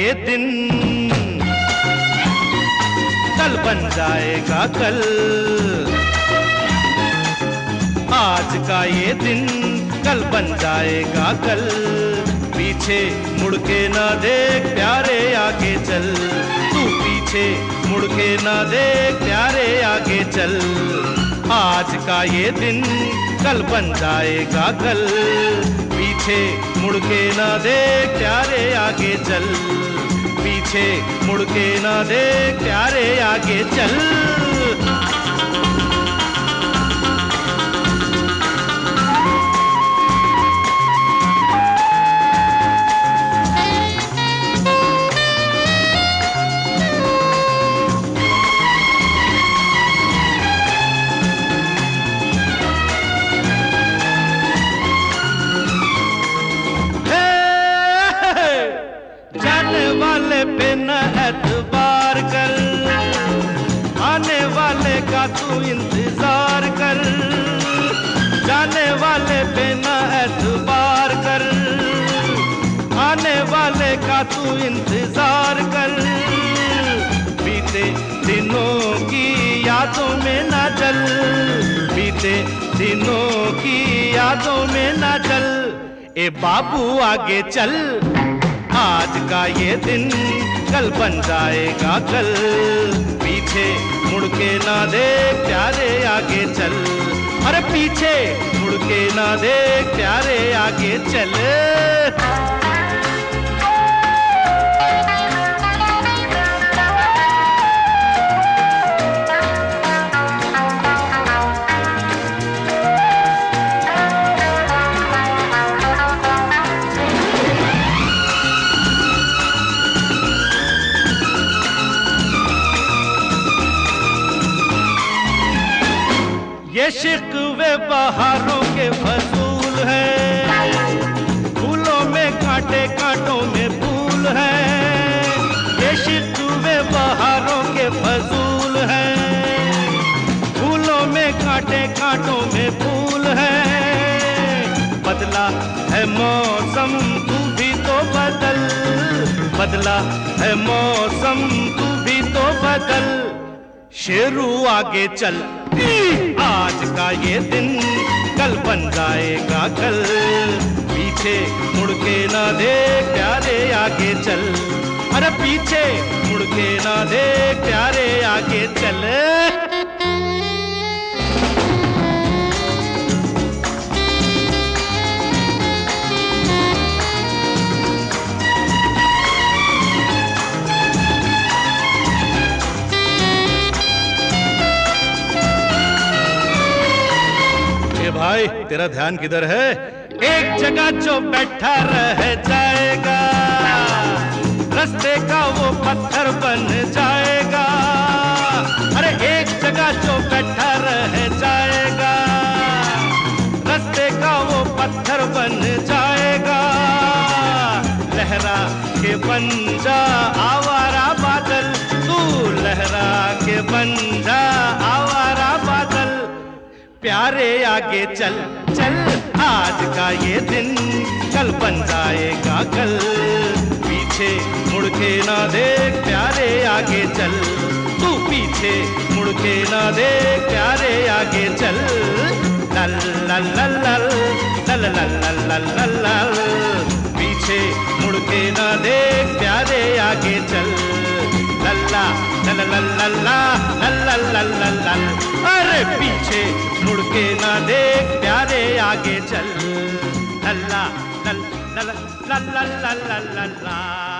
ये दिन कल बन जाएगा कल, आज का ये दिन कल बन जाएगा कल। पीछे मुड़ के ना देख प्यारे आगे चल, तू पीछे मुड़ के ना देख प्यारे आगे चल। आज का ये दिन कल बन जाएगा कल, पीछे मुड़ के ना देख प्यारे आगे चल, पीछे मुड़ के ना देख प्यारे आगे चल। जाने वाले पे न एतबार कर, आने वाले का तू इंतजार कर। जाने वाले पे न एतबार कर, आने वाले का तू इंतजार कर। बीते दिनों की यादों में ना चल, बीते दिनों की यादों में ना चल। ए बाबू आगे चल, आज का ये दिन कल बन जाएगा कल। पीछे मुड़ के ना देख प्यारे आगे चल, अरे पीछे मुड़ के ना देख प्यारे आगे चल। ये शिकवे बहारों के फसूल है, फूलों में कांटे कांटों में फूल है। ये शिकवे बहारों के फसूल है, फूलों में कांटे कांटों में फूल है। बदला है मौसम तू भी तो बदल, बदला है मौसम तू भी तो बदल। शेरू आगे चल, आज का ये दिन कल बन जाएगा कल। पीछे मुड़ के ना देख प्यारे आगे चल, अरे पीछे मुड़ के ना देख प्यारे आगे चल। भाई तेरा ध्यान किधर है? एक जगह जो बैठा रह जाएगा, रास्ते का वो पत्थर बन जाएगा। अरे एक जगह जो बैठा रह जाएगा, रास्ते का वो पत्थर बन जाएगा। लहरा के बन जा आवारा बादल, तू लहरा के बन जा आवारा बादल। प्यारे आगे चल चल, आज का ये दिन कल बन जाएगा कल। पीछे मुड़ के ना देख प्यारे आगे चल, तू पीछे मुड़ के ना देख प्यारे आगे चल। लल लल लल लल लल लल लल लल, पीछे मुड़ के ना देख प्यारे आगे चल। लल्ला लल लल लल्ला लल लल लल, अरे पीछे मुड़ के ना देख प्यारे आगे चल। लल्ला लल लल लल लल लल लल।